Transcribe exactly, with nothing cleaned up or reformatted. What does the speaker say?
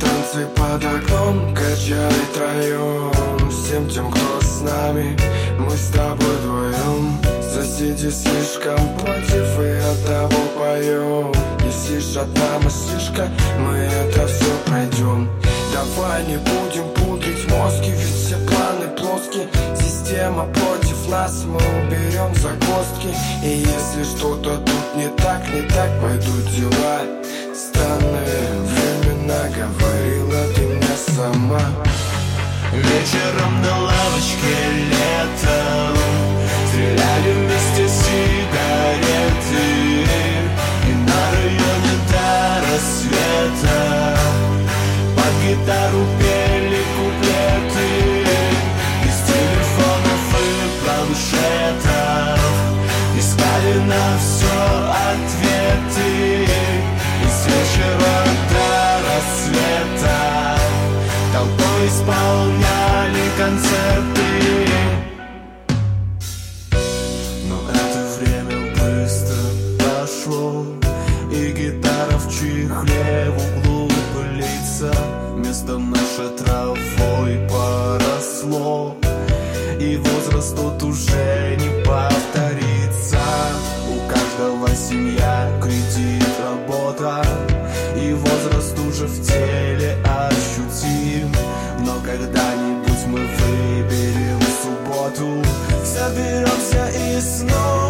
танцы под окном качали троем. Всем тем, кто с нами, мы с тобой вдвоем. Соседи слишком против и оттого поем. Если одна мыслишка, мы это все пройдем. Давай не будем пудрить мозги, ведь все планы плоские. Система против нас, мы уберем загвоздки. И если что-то тут не так, не так пойдут дела. Странные времена, говорила ты мне сама. Вечером на лавочке летом стреляли вместе сигареты. И на районе до рассвета под гитару пели куплеты. Из телефонов и планшетов искали на все ответы. И с вечера до рассвета толпой исполняли концерты. Но это время быстро прошло, и гитара в чехле в углу пылится. Место наше травой поросло, и возраст тут уже не повторится. У каждого семья, кредит, работа, и возраст уже в теле ощутим. Но когда-нибудь мы выберем субботу, соберемся и снова